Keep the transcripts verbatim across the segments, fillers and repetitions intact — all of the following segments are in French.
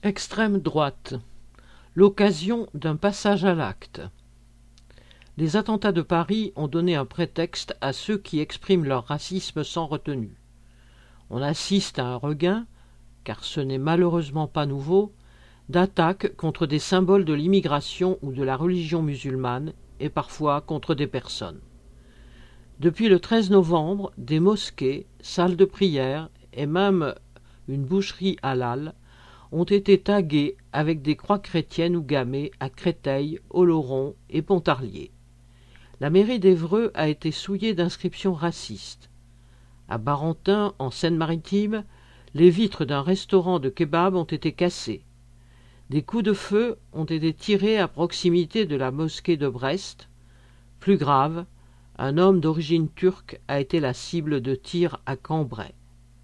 Extrême droite. L'occasion d'un passage à l'acte. Les attentats de Paris ont donné un prétexte à ceux qui expriment leur racisme sans retenue. On assiste à un regain, car ce n'est malheureusement pas nouveau, d'attaques contre des symboles de l'immigration ou de la religion musulmane et parfois contre des personnes. Depuis le treize novembre, des mosquées, salles de prière et même une boucherie halal ont été taguées avec des croix chrétiennes ou gammées à Créteil, Oloron et Pontarlier. La mairie d'Évreux a été souillée d'inscriptions racistes. À Barentin, en Seine-Maritime, les vitres d'un restaurant de kebab ont été cassées. Des coups de feu ont été tirés à proximité de la mosquée de Brest. Plus grave, un homme d'origine turque a été la cible de tirs à Cambrai.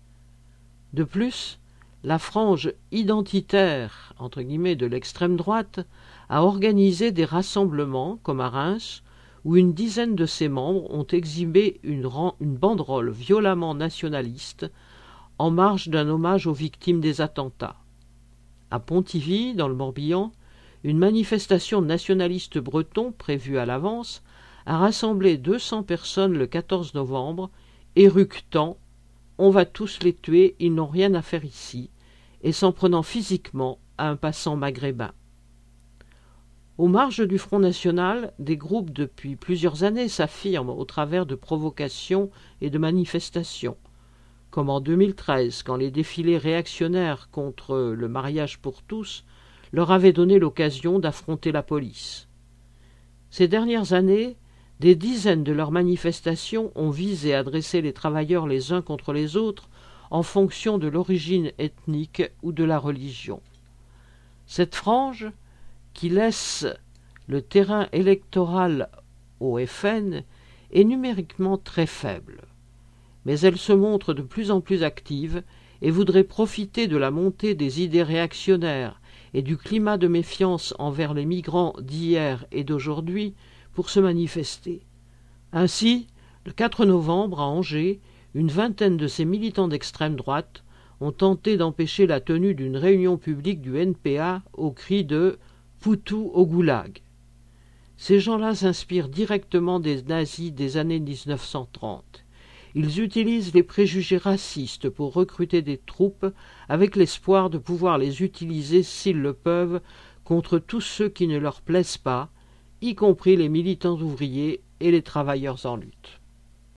De plus, la frange identitaire entre guillemets, de l'extrême droite a organisé des rassemblements, comme à Reims, où une dizaine de ses membres ont exhibé une, une banderole violemment nationaliste en marge d'un hommage aux victimes des attentats. À Pontivy, dans le Morbihan, une manifestation nationaliste breton prévue à l'avance a rassemblé deux cents personnes le quatorze novembre, éructant « On va tous les tuer, ils n'ont rien à faire ici » et s'en prenant physiquement à un passant maghrébin. Aux marges du Front national, des groupes depuis plusieurs années s'affirment au travers de provocations et de manifestations, comme en deux mille treize, quand les défilés réactionnaires contre le mariage pour tous leur avaient donné l'occasion d'affronter la police. Ces dernières années, des dizaines de leurs manifestations ont visé à dresser les travailleurs les uns contre les autres en fonction de l'origine ethnique ou de la religion. Cette frange, qui laisse le terrain électoral au F N, est numériquement très faible. Mais elle se montre de plus en plus active et voudrait profiter de la montée des idées réactionnaires et du climat de méfiance envers les migrants d'hier et d'aujourd'hui pour se manifester. Ainsi, le quatre novembre, à Angers, une vingtaine de ces militants d'extrême droite ont tenté d'empêcher la tenue d'une réunion publique du N P A au cri de « Poutou au goulag ». Ces gens-là s'inspirent directement des nazis des années mille neuf cent trente. Ils utilisent les préjugés racistes pour recruter des troupes avec l'espoir de pouvoir les utiliser, s'ils le peuvent, contre tous ceux qui ne leur plaisent pas, y compris les militants ouvriers et les travailleurs en lutte.